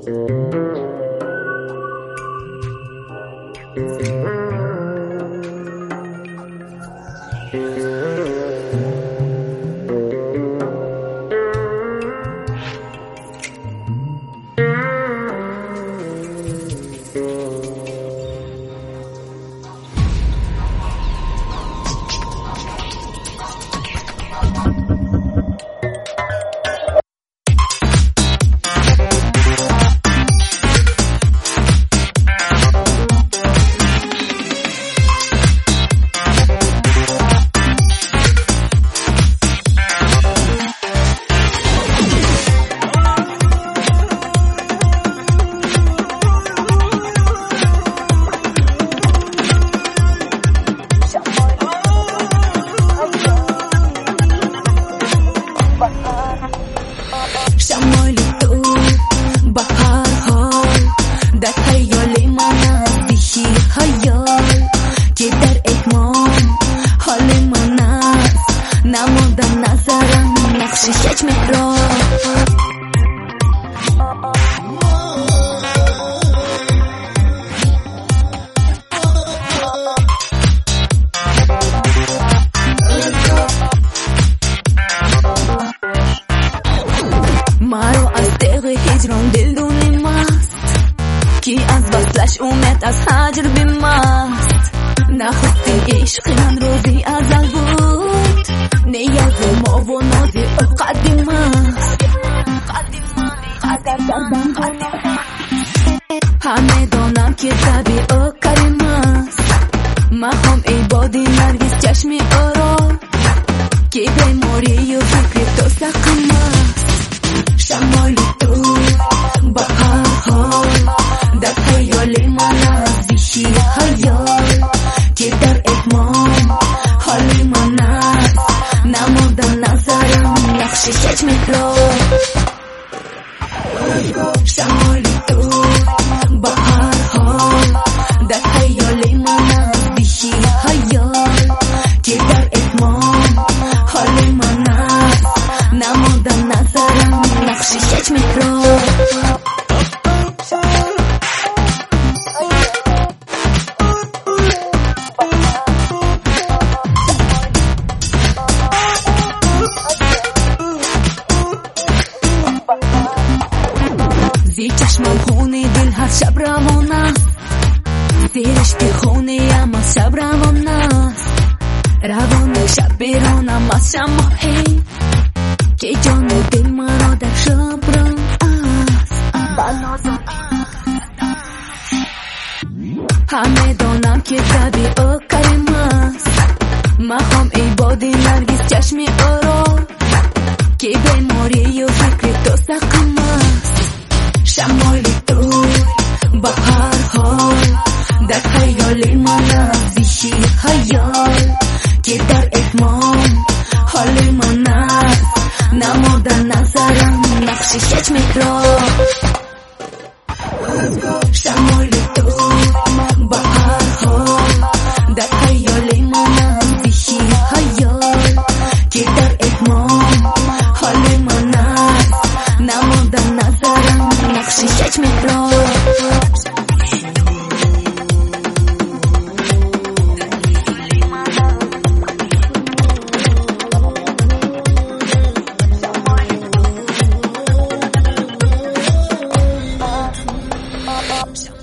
مرا از دق هجران دل دونی مست کی از وصلش اومد از هجر بیمست نخستین عشق من روزی ازل بود نیاز ما و نازی او قدیم است همه دانم که طبیع او کریم است مخوام ای بادی نرگس چشمی آرا که بیماری و فکر تو سقم است شمالی تو بهار در خیال من از بیشی خیال که در اتمام حال من است نمودن نظرم نقش چشمت را شمالی تو بهار در خیال من از بیشی خیال که در اتمام حال من است نمودن نظرم نقش چشمت را زی چشمم خونه دل هر شب روان است زیرش که خونه ام از شب روان است روان شب بیرانم از شماهی که جان و دل مرا در شب ران است همه دانم که طبیع او کریم است مخوام ای بادی نرگس چشمی آرا که بیماری و فکر تو سقم است شمالی تو بهار در خیال من از بیشی خیال که در اتمام حال من است نمودن نظرم نقش چشمت را شمالی تو بهار در خیال من از بیشی خیال که در اتمام حال من است نمودن نظرم نقش چشمت را Option.